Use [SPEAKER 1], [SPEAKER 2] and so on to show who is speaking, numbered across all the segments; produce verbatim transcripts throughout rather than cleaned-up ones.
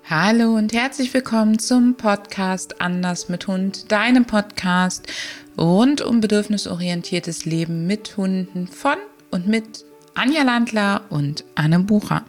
[SPEAKER 1] Hallo und herzlich willkommen zum Podcast Anders mit Hund, deinem Podcast rund um bedürfnisorientiertes Leben mit Hunden von und mit Anja Landler und Anne Bucher.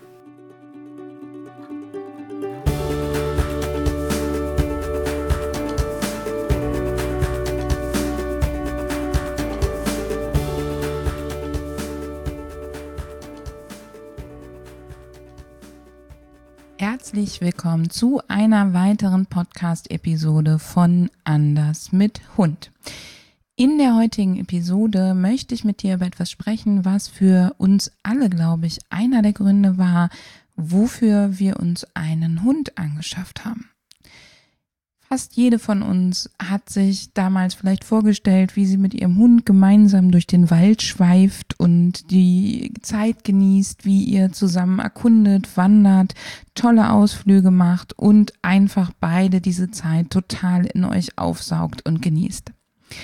[SPEAKER 1] Herzlich willkommen zu einer weiteren Podcast-Episode von Anders mit Hund. In der heutigen Episode möchte ich mit dir über etwas sprechen, was für uns alle, glaube ich, einer der Gründe war, wofür wir uns einen Hund angeschafft haben. Fast jede von uns hat sich damals vielleicht vorgestellt, wie sie mit ihrem Hund gemeinsam durch den Wald schweift und die Zeit genießt, wie ihr zusammen erkundet, wandert, tolle Ausflüge macht und einfach beide diese Zeit total in euch aufsaugt und genießt.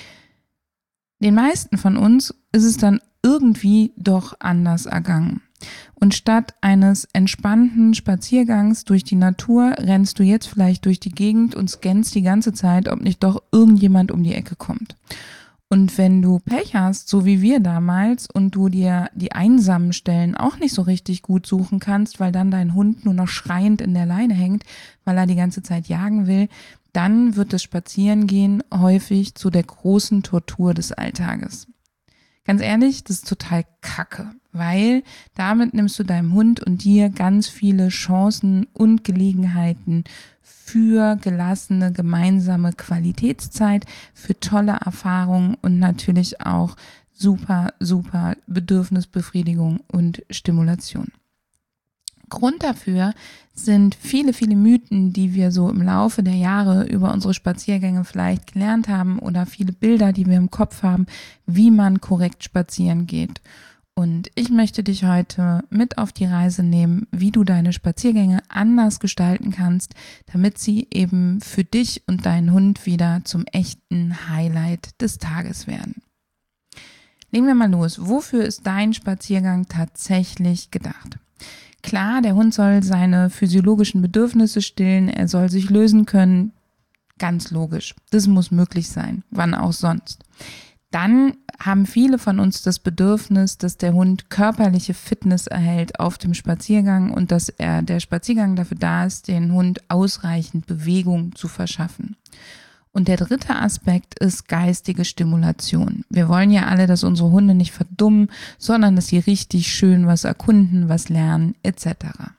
[SPEAKER 1] Den meisten von uns ist es dann irgendwie doch anders ergangen. Und statt eines entspannten Spaziergangs durch die Natur rennst du jetzt vielleicht durch die Gegend und scannst die ganze Zeit, ob nicht doch irgendjemand um die Ecke kommt. Und wenn du Pech hast, so wie wir damals, und du dir die einsamen Stellen auch nicht so richtig gut suchen kannst, weil dann dein Hund nur noch schreiend in der Leine hängt, weil er die ganze Zeit jagen will, dann wird das Spazierengehen häufig zu der großen Tortur des Alltages. Ganz ehrlich, das ist total kacke, weil damit nimmst du deinem Hund und dir ganz viele Chancen und Gelegenheiten für gelassene gemeinsame Qualitätszeit, für tolle Erfahrungen und natürlich auch super, super Bedürfnisbefriedigung und Stimulation. Grund dafür sind viele, viele Mythen, die wir so im Laufe der Jahre über unsere Spaziergänge vielleicht gelernt haben oder viele Bilder, die wir im Kopf haben, wie man korrekt spazieren geht. Und ich möchte dich heute mit auf die Reise nehmen, wie du deine Spaziergänge anders gestalten kannst, damit sie eben für dich und deinen Hund wieder zum echten Highlight des Tages werden. Legen wir mal los. Wofür ist dein Spaziergang tatsächlich gedacht? Klar, der Hund soll seine physiologischen Bedürfnisse stillen, er soll sich lösen können, ganz logisch. Das muss möglich sein, wann auch sonst. Dann haben viele von uns das Bedürfnis, dass der Hund körperliche Fitness erhält auf dem Spaziergang und dass er der Spaziergang dafür da ist, den Hund ausreichend Bewegung zu verschaffen. Und der dritte Aspekt ist geistige Stimulation. Wir wollen ja alle, dass unsere Hunde nicht verdummen, sondern dass sie richtig schön was erkunden, was lernen et cetera.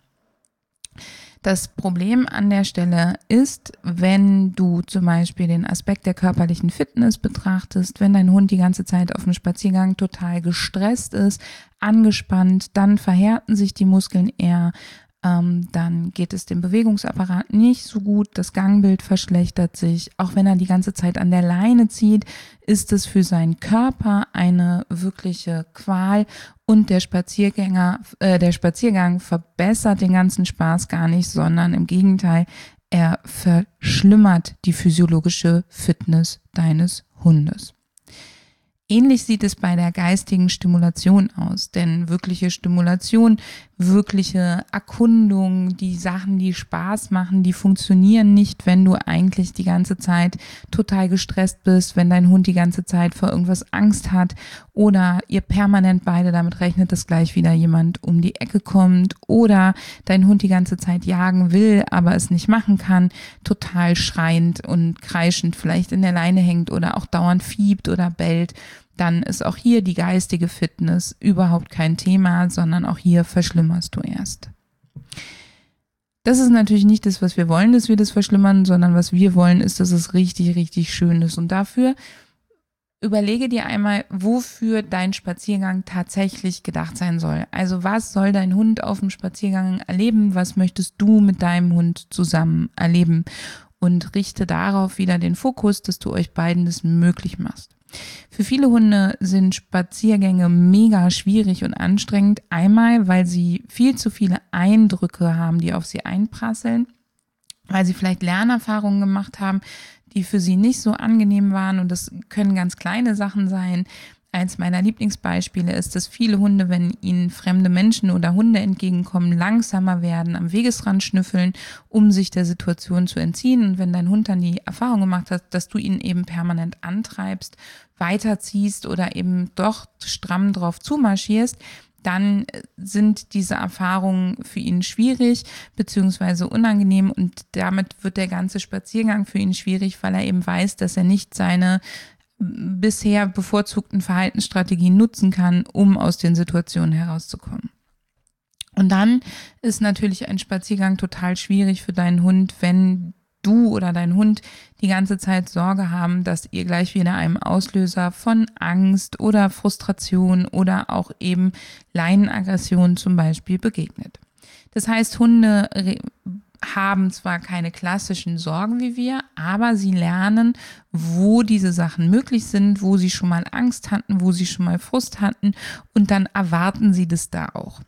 [SPEAKER 1] Das Problem an der Stelle ist, wenn du zum Beispiel den Aspekt der körperlichen Fitness betrachtest, wenn dein Hund die ganze Zeit auf dem Spaziergang total gestresst ist, angespannt, dann verhärten sich die Muskeln eher. Ähm, dann geht es dem Bewegungsapparat nicht so gut, das Gangbild verschlechtert sich. Auch wenn er die ganze Zeit an der Leine zieht, ist es für seinen Körper eine wirkliche Qual und der Spaziergänger, äh, der Spaziergang verbessert den ganzen Spaß gar nicht, sondern im Gegenteil, er verschlimmert die physiologische Fitness deines Hundes. Ähnlich sieht es bei der geistigen Stimulation aus, denn wirkliche Stimulation, wirkliche Erkundung, die Sachen, die Spaß machen, die funktionieren nicht, wenn du eigentlich die ganze Zeit total gestresst bist, wenn dein Hund die ganze Zeit vor irgendwas Angst hat oder ihr permanent beide damit rechnet, dass gleich wieder jemand um die Ecke kommt oder dein Hund die ganze Zeit jagen will, aber es nicht machen kann, total schreiend und kreischend vielleicht in der Leine hängt oder auch dauernd fiebt oder bellt. Dann ist auch hier die geistige Fitness überhaupt kein Thema, sondern auch hier verschlimmerst du erst. Das ist natürlich nicht das, was wir wollen, dass wir das verschlimmern, sondern was wir wollen, ist, dass es richtig, richtig schön ist. Und dafür überlege dir einmal, wofür dein Spaziergang tatsächlich gedacht sein soll. Also was soll dein Hund auf dem Spaziergang erleben? Was möchtest du mit deinem Hund zusammen erleben? Und richte darauf wieder den Fokus, dass du euch beiden das möglich machst. Für viele Hunde sind Spaziergänge mega schwierig und anstrengend. Einmal, weil sie viel zu viele Eindrücke haben, die auf sie einprasseln, weil sie vielleicht Lernerfahrungen gemacht haben, die für sie nicht so angenehm waren. Und das können ganz kleine Sachen sein, eins meiner Lieblingsbeispiele ist, dass viele Hunde, wenn ihnen fremde Menschen oder Hunde entgegenkommen, langsamer werden, am Wegesrand schnüffeln, um sich der Situation zu entziehen. Und wenn dein Hund dann die Erfahrung gemacht hat, dass du ihn eben permanent antreibst, weiterziehst oder eben doch stramm drauf zumarschierst, dann sind diese Erfahrungen für ihn schwierig bzw. unangenehm und damit wird der ganze Spaziergang für ihn schwierig, weil er eben weiß, dass er nicht seine bisher bevorzugten Verhaltensstrategien nutzen kann, um aus den Situationen herauszukommen. Und dann ist natürlich ein Spaziergang total schwierig für deinen Hund, wenn du oder dein Hund die ganze Zeit Sorge haben, dass ihr gleich wieder einem Auslöser von Angst oder Frustration oder auch eben Leinenaggression zum Beispiel begegnet. Das heißt, Hunde haben zwar keine klassischen Sorgen wie wir, aber sie lernen, wo diese Sachen möglich sind, wo sie schon mal Angst hatten, wo sie schon mal Frust hatten und dann erwarten sie das da auch.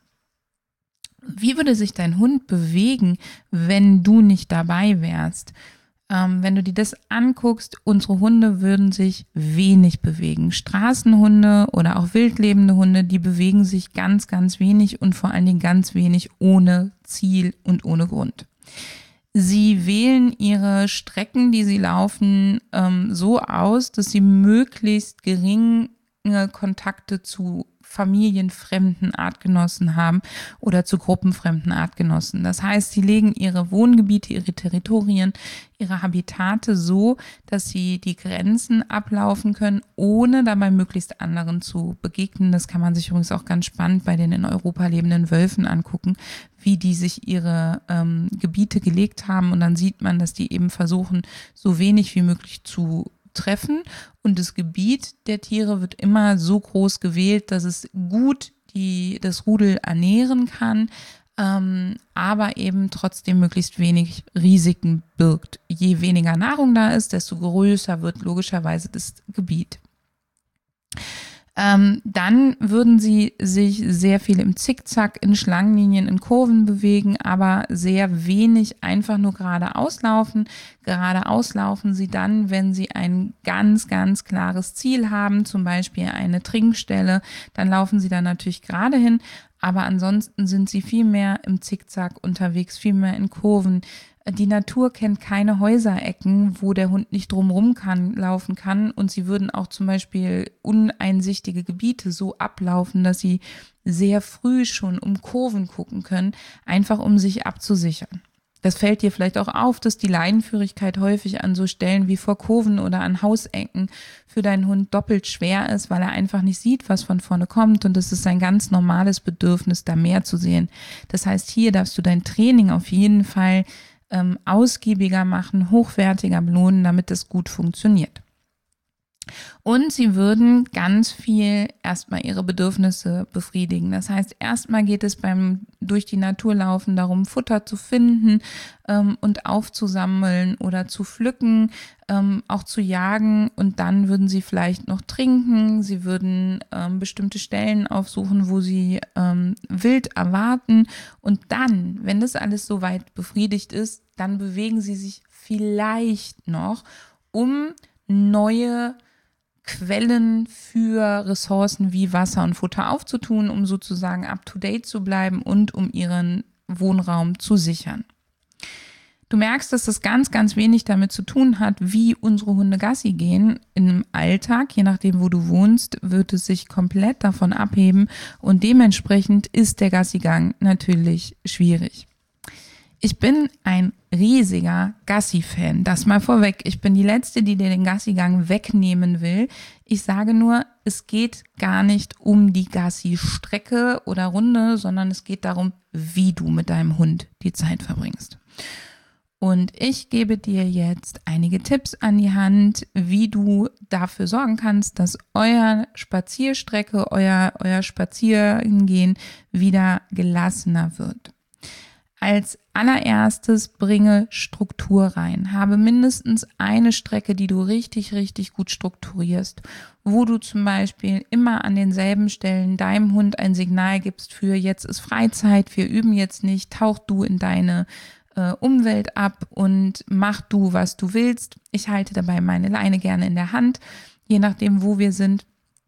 [SPEAKER 1] Wie würde sich dein Hund bewegen, wenn du nicht dabei wärst? Ähm, wenn du dir das anguckst, unsere Hunde würden sich wenig bewegen. Straßenhunde oder auch wildlebende Hunde, die bewegen sich ganz, ganz wenig und vor allen Dingen ganz wenig ohne Ziel und ohne Grund. Sie wählen ihre Strecken, die sie laufen, ähm, so aus, dass sie möglichst geringe Kontakte zu familienfremden Artgenossen haben oder zu gruppenfremden Artgenossen. Das heißt, sie legen ihre Wohngebiete, ihre Territorien, ihre Habitate so, dass sie die Grenzen ablaufen können, ohne dabei möglichst anderen zu begegnen. Das kann man sich übrigens auch ganz spannend bei den in Europa lebenden Wölfen angucken, wie die sich ihre ähm, Gebiete gelegt haben. Und dann sieht man, dass die eben versuchen, so wenig wie möglich zu treffen und das Gebiet der Tiere wird immer so groß gewählt, dass es gut die, das Rudel ernähren kann, ähm, aber eben trotzdem möglichst wenig Risiken birgt. Je weniger Nahrung da ist, desto größer wird logischerweise das Gebiet. Ähm, dann würden sie sich sehr viel im Zickzack, in Schlangenlinien, in Kurven bewegen, aber sehr wenig einfach nur geradeaus laufen. Geradeaus laufen sie dann, wenn sie ein ganz, ganz klares Ziel haben, zum Beispiel eine Trinkstelle, dann laufen sie da natürlich gerade hin, aber ansonsten sind sie viel mehr im Zickzack unterwegs, viel mehr in Kurven. Die Natur kennt keine Häuserecken, wo der Hund nicht drumherum kann, laufen kann und sie würden auch zum Beispiel uneinsichtige Gebiete so ablaufen, dass sie sehr früh schon um Kurven gucken können, einfach um sich abzusichern. Das fällt dir vielleicht auch auf, dass die Leinenführigkeit häufig an so Stellen wie vor Kurven oder an Hausecken für deinen Hund doppelt schwer ist, weil er einfach nicht sieht, was von vorne kommt und es ist ein ganz normales Bedürfnis, da mehr zu sehen. Das heißt, hier darfst du dein Training auf jeden Fall ähm, ausgiebiger machen, hochwertiger belohnen, damit es gut funktioniert. Und sie würden ganz viel erstmal ihre Bedürfnisse befriedigen. Das heißt, erstmal geht es beim durch die Natur laufen darum, Futter zu finden ähm, und aufzusammeln oder zu pflücken, ähm, auch zu jagen. Und dann würden sie vielleicht noch trinken. Sie würden ähm, bestimmte Stellen aufsuchen, wo sie ähm, wild erwarten. Und dann, wenn das alles soweit befriedigt ist, dann bewegen sie sich vielleicht noch, um neue Quellen für Ressourcen wie Wasser und Futter aufzutun, um sozusagen up-to-date zu bleiben und um ihren Wohnraum zu sichern. Du merkst, dass das ganz, ganz wenig damit zu tun hat, wie unsere Hunde Gassi gehen. Im Alltag, je nachdem, wo du wohnst, wird es sich komplett davon abheben und dementsprechend ist der Gassigang natürlich schwierig. Ich bin ein riesiger Gassi-Fan. Das mal vorweg. Ich bin die Letzte, die dir den Gassigang wegnehmen will. Ich sage nur, es geht gar nicht um die Gassi-Strecke oder Runde, sondern es geht darum, wie du mit deinem Hund die Zeit verbringst. Und ich gebe dir jetzt einige Tipps an die Hand, wie du dafür sorgen kannst, dass euer Spazierstrecke, euer, euer Spazierengehen wieder gelassener wird. Als allererstes bringe Struktur rein. Habe mindestens eine Strecke, die du richtig, richtig gut strukturierst, wo du zum Beispiel immer an denselben Stellen deinem Hund ein Signal gibst für jetzt ist Freizeit, wir üben jetzt nicht, tauch du in deine äh, Umwelt ab und mach du, was du willst. Ich halte dabei meine Leine gerne in der Hand, je nachdem, wo wir sind.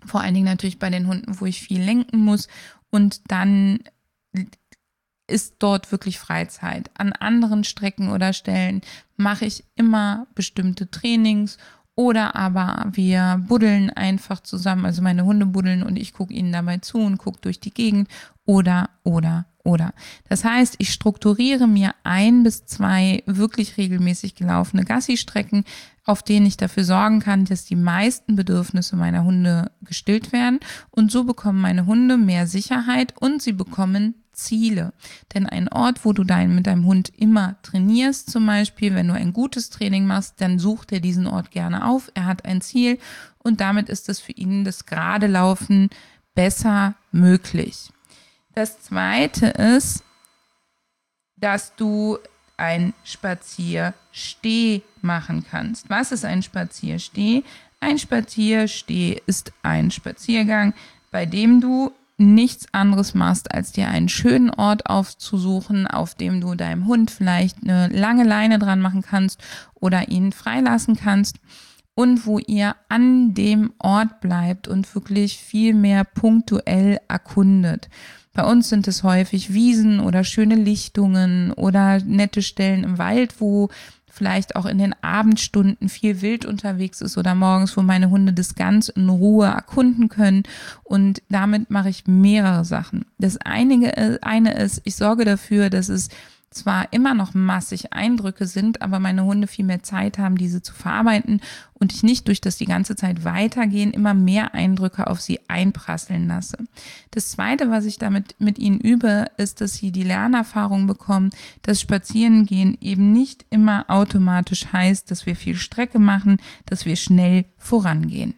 [SPEAKER 1] Vor allen Dingen natürlich bei den Hunden, wo ich viel lenken muss. Und dann ist dort wirklich Freizeit. An anderen Strecken oder Stellen mache ich immer bestimmte Trainings oder aber wir buddeln einfach zusammen. Also meine Hunde buddeln und ich gucke ihnen dabei zu und gucke durch die Gegend oder, oder, oder. Das heißt, ich strukturiere mir ein bis zwei wirklich regelmäßig gelaufene Gassi-Strecken, auf denen ich dafür sorgen kann, dass die meisten Bedürfnisse meiner Hunde gestillt werden. Und so bekommen meine Hunde mehr Sicherheit und sie bekommen Ziele. Denn ein Ort, wo du dein, mit deinem Hund immer trainierst, zum Beispiel, wenn du ein gutes Training machst, dann sucht er diesen Ort gerne auf. Er hat ein Ziel und damit ist es für ihn das gerade Laufen besser möglich. Das Zweite ist, dass du ein Spaziersteh machen kannst. Was ist ein Spaziersteh? Ein Spaziersteh ist ein Spaziergang, bei dem du nichts anderes machst, als dir einen schönen Ort aufzusuchen, auf dem du deinem Hund vielleicht eine lange Leine dran machen kannst oder ihn freilassen kannst und wo ihr an dem Ort bleibt und wirklich viel mehr punktuell erkundet. Bei uns sind es häufig Wiesen oder schöne Lichtungen oder nette Stellen im Wald, wo vielleicht auch in den Abendstunden viel Wild unterwegs ist oder morgens, wo meine Hunde das ganz in Ruhe erkunden können. Und damit mache ich mehrere Sachen. Das eine, eine ist, ich sorge dafür, dass es zwar immer noch massig Eindrücke sind, aber meine Hunde viel mehr Zeit haben, diese zu verarbeiten und ich nicht durch das die ganze Zeit weitergehen, immer mehr Eindrücke auf sie einprasseln lasse. Das Zweite, was ich damit mit ihnen übe, ist, dass sie die Lernerfahrung bekommen, dass Spazierengehen eben nicht immer automatisch heißt, dass wir viel Strecke machen, dass wir schnell vorangehen.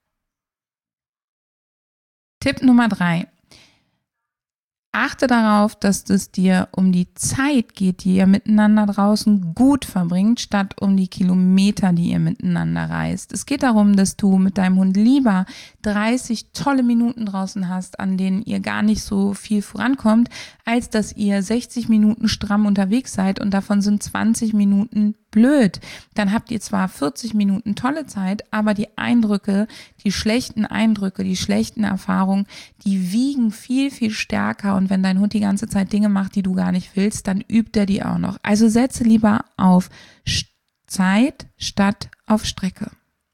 [SPEAKER 1] Tipp Nummer drei. Achte darauf, dass es dir um die Zeit geht, die ihr miteinander draußen gut verbringt, statt um die Kilometer, die ihr miteinander reist. Es geht darum, dass du mit deinem Hund lieber dreißig tolle Minuten draußen hast, an denen ihr gar nicht so viel vorankommt, als dass ihr sechzig Minuten stramm unterwegs seid und davon sind zwanzig Minuten blöd. Dann habt ihr zwar vierzig Minuten tolle Zeit, aber die Eindrücke, die schlechten Eindrücke, die schlechten Erfahrungen, die wiegen viel, viel stärker. Und wenn dein Hund die ganze Zeit Dinge macht, die du gar nicht willst, dann übt er die auch noch. Also setze lieber auf Zeit statt auf Strecke.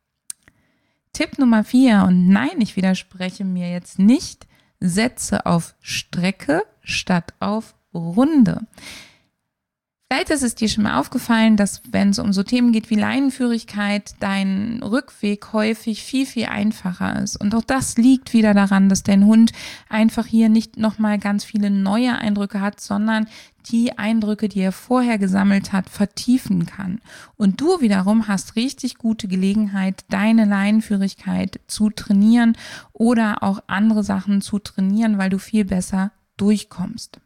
[SPEAKER 1] Tipp Nummer vier, und nein, ich widerspreche mir jetzt nicht, setze auf Strecke statt auf Runde. Vielleicht ist es dir schon mal aufgefallen, dass wenn es um so Themen geht wie Leinenführigkeit, dein Rückweg häufig viel, viel einfacher ist. Und auch das liegt wieder daran, dass dein Hund einfach hier nicht nochmal ganz viele neue Eindrücke hat, sondern die Eindrücke, die er vorher gesammelt hat, vertiefen kann. Und du wiederum hast richtig gute Gelegenheit, deine Leinenführigkeit zu trainieren oder auch andere Sachen zu trainieren, weil du viel besser durchkommst.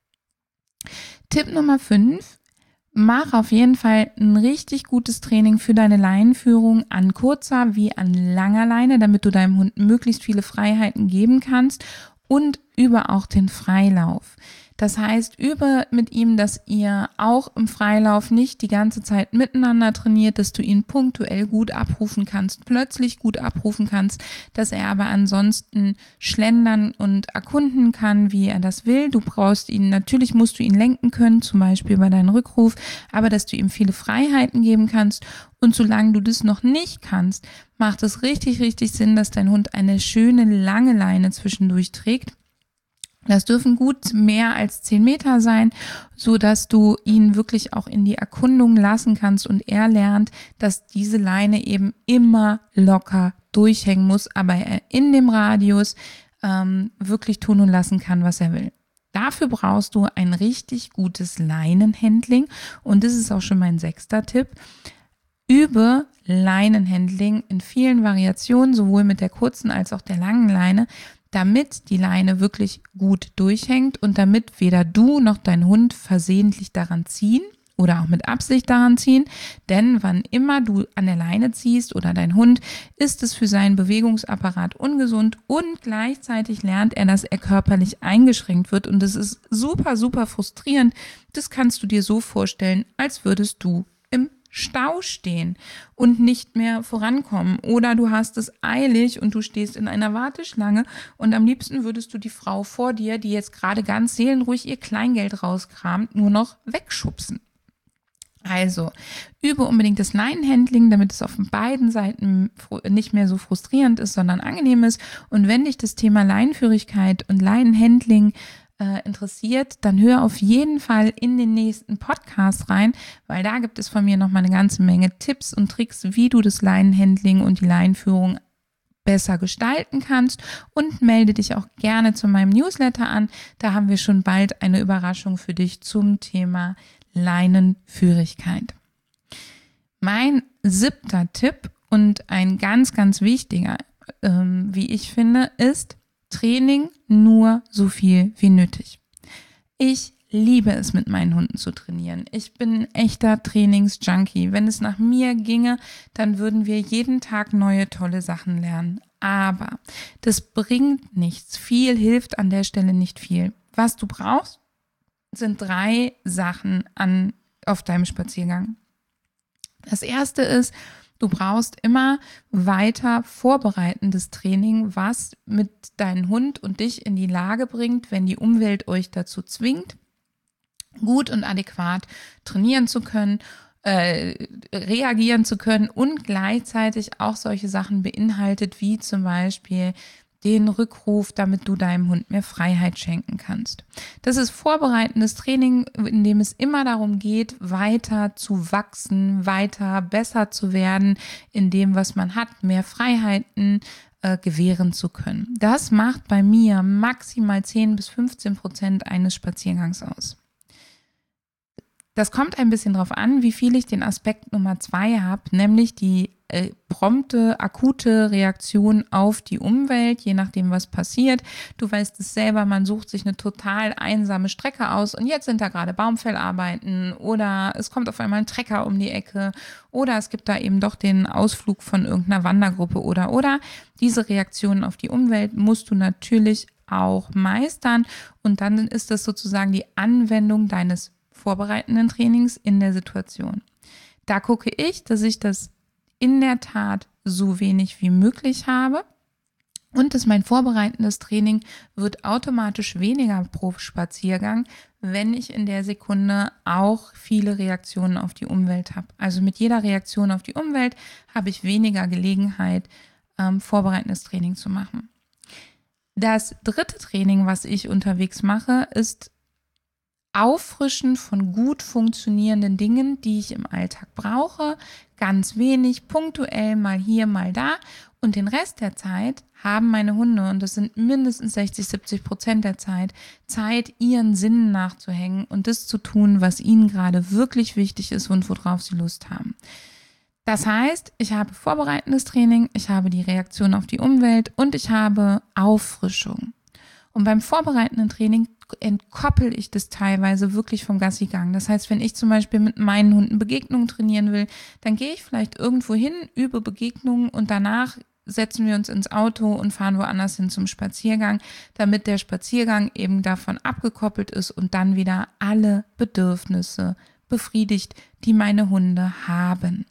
[SPEAKER 1] Tipp Nummer fünf, mach auf jeden Fall ein richtig gutes Training für deine Leinenführung an kurzer wie an langer Leine, damit du deinem Hund möglichst viele Freiheiten geben kannst und übe auch den Freilauf. Das heißt, übe mit ihm, dass ihr auch im Freilauf nicht die ganze Zeit miteinander trainiert, dass du ihn punktuell gut abrufen kannst, plötzlich gut abrufen kannst, dass er aber ansonsten schlendern und erkunden kann, wie er das will. Du brauchst ihn, natürlich musst du ihn lenken können, zum Beispiel bei deinem Rückruf, aber dass du ihm viele Freiheiten geben kannst. Und solange du das noch nicht kannst, macht es richtig, richtig Sinn, dass dein Hund eine schöne lange Leine zwischendurch trägt. Das dürfen gut mehr als zehn Meter sein, so dass du ihn wirklich auch in die Erkundung lassen kannst und er lernt, dass diese Leine eben immer locker durchhängen muss, aber er in dem Radius ähm, wirklich tun und lassen kann, was er will. Dafür brauchst du ein richtig gutes Leinenhandling und das ist auch schon mein sechster Tipp. Übe Leinenhandling in vielen Variationen, sowohl mit der kurzen als auch der langen Leine, damit die Leine wirklich gut durchhängt und damit weder du noch dein Hund versehentlich daran ziehen oder auch mit Absicht daran ziehen. Denn wann immer du an der Leine ziehst oder dein Hund, ist es für seinen Bewegungsapparat ungesund und gleichzeitig lernt er, dass er körperlich eingeschränkt wird und das ist super, super frustrierend. Das kannst du dir so vorstellen, als würdest du im Stau stehen und nicht mehr vorankommen. Oder du hast es eilig und du stehst in einer Warteschlange und am liebsten würdest du die Frau vor dir, die jetzt gerade ganz seelenruhig ihr Kleingeld rauskramt, nur noch wegschubsen. Also, übe unbedingt das Leinenhandling, damit es auf beiden Seiten nicht mehr so frustrierend ist, sondern angenehm ist. Und wenn dich das Thema Leinenführigkeit und Leinenhandling äh, interessiert, dann hör auf jeden Fall in den nächsten Podcast rein, weil da gibt es von mir nochmal eine ganze Menge Tipps und Tricks, wie du das Leinenhandling und die Leinenführung besser gestalten kannst, und melde dich auch gerne zu meinem Newsletter an. Da haben wir schon bald eine Überraschung für dich zum Thema Leinenführigkeit. Mein siebter Tipp und ein ganz, ganz wichtiger, ähm, wie ich finde, ist Training nur so viel wie nötig. Ich liebe es, mit meinen Hunden zu trainieren. Ich bin ein echter Trainingsjunkie. Wenn es nach mir ginge, dann würden wir jeden Tag neue, tolle Sachen lernen. Aber das bringt nichts. Viel hilft an der Stelle nicht viel. Was du brauchst, sind drei Sachen an, auf deinem Spaziergang. Das erste ist, du brauchst immer weiter vorbereitendes Training, was mit deinem Hund und dich in die Lage bringt, wenn die Umwelt euch dazu zwingt, gut und adäquat trainieren zu können, äh, reagieren zu können und gleichzeitig auch solche Sachen beinhaltet, wie zum Beispiel den Rückruf, damit du deinem Hund mehr Freiheit schenken kannst. Das ist vorbereitendes Training, in dem es immer darum geht, weiter zu wachsen, weiter besser zu werden in dem, was man hat, mehr Freiheiten äh, gewähren zu können. Das macht bei mir maximal zehn bis fünfzehn Prozent eines Spaziergangs aus. Das kommt ein bisschen drauf an, wie viel ich den Aspekt Nummer zwei habe, nämlich die äh, prompte, akute Reaktion auf die Umwelt, je nachdem, was passiert. Du weißt es selber, man sucht sich eine total einsame Strecke aus und jetzt sind da gerade Baumfellarbeiten oder es kommt auf einmal ein Trecker um die Ecke oder es gibt da eben doch den Ausflug von irgendeiner Wandergruppe oder, oder. Diese Reaktionen auf die Umwelt musst du natürlich auch meistern und dann ist das sozusagen die Anwendung deines vorbereitenden Trainings in der Situation. Da gucke ich, dass ich das in der Tat so wenig wie möglich habe und dass mein vorbereitendes Training wird automatisch weniger pro Spaziergang, wenn ich in der Sekunde auch viele Reaktionen auf die Umwelt habe. Also mit jeder Reaktion auf die Umwelt habe ich weniger Gelegenheit, ähm, vorbereitendes Training zu machen. Das dritte Training, was ich unterwegs mache, ist Auffrischen von gut funktionierenden Dingen, die ich im Alltag brauche, ganz wenig, punktuell mal hier, mal da und den Rest der Zeit haben meine Hunde, und das sind mindestens sechzig, siebzig Prozent der Zeit, Zeit, ihren Sinnen nachzuhängen und das zu tun, was ihnen gerade wirklich wichtig ist und worauf sie Lust haben. Das heißt, ich habe vorbereitendes Training, ich habe die Reaktion auf die Umwelt und ich habe Auffrischung. Und beim vorbereitenden Training entkoppel ich das teilweise wirklich vom Gassigang. Das heißt, wenn ich zum Beispiel mit meinen Hunden Begegnungen trainieren will, dann gehe ich vielleicht irgendwo hin, übe Begegnungen und danach setzen wir uns ins Auto und fahren woanders hin zum Spaziergang, damit der Spaziergang eben davon abgekoppelt ist und dann wieder alle Bedürfnisse befriedigt, die meine Hunde haben.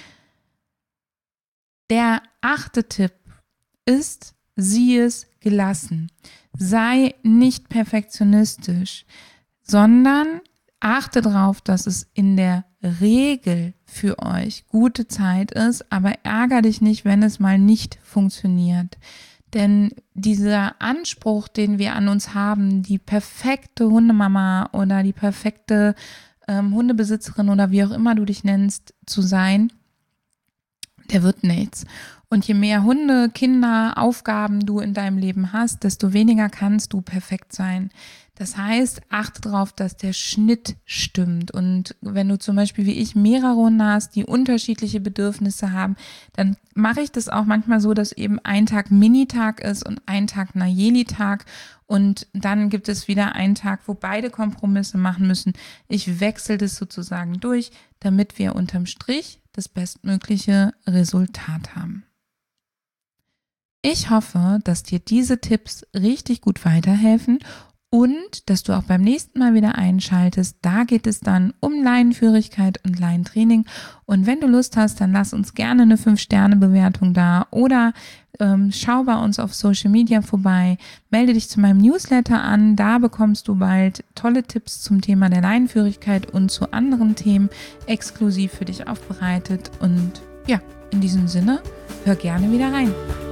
[SPEAKER 1] Der achte Tipp ist, sieh es gelassen. Sei nicht perfektionistisch, sondern achte darauf, dass es in der Regel für euch gute Zeit ist, aber ärger dich nicht, wenn es mal nicht funktioniert. Denn dieser Anspruch, den wir an uns haben, die perfekte Hundemama oder die perfekte ähm, Hundebesitzerin oder wie auch immer du dich nennst, zu sein, der wird nichts. Und je mehr Hunde, Kinder, Aufgaben du in deinem Leben hast, desto weniger kannst du perfekt sein. Das heißt, achte darauf, dass der Schnitt stimmt. Und wenn du zum Beispiel wie ich mehrere Hunde hast, die unterschiedliche Bedürfnisse haben, dann mache ich das auch manchmal so, dass eben ein Tag Minitag ist und ein Tag Nayeli-Tag. Und dann gibt es wieder einen Tag, wo beide Kompromisse machen müssen. Ich wechsle das sozusagen durch, damit wir unterm Strich das bestmögliche Resultat haben. Ich hoffe, dass dir diese Tipps richtig gut weiterhelfen und dass du auch beim nächsten Mal wieder einschaltest. Da geht es dann um Laienführigkeit und Laientraining. Und wenn du Lust hast, dann lass uns gerne eine fünf Sterne Bewertung da oder ähm, schau bei uns auf Social Media vorbei. Melde dich zu meinem Newsletter an. Da bekommst du bald tolle Tipps zum Thema der Laienführigkeit und zu anderen Themen exklusiv für dich aufbereitet. Und ja, in diesem Sinne, hör gerne wieder rein.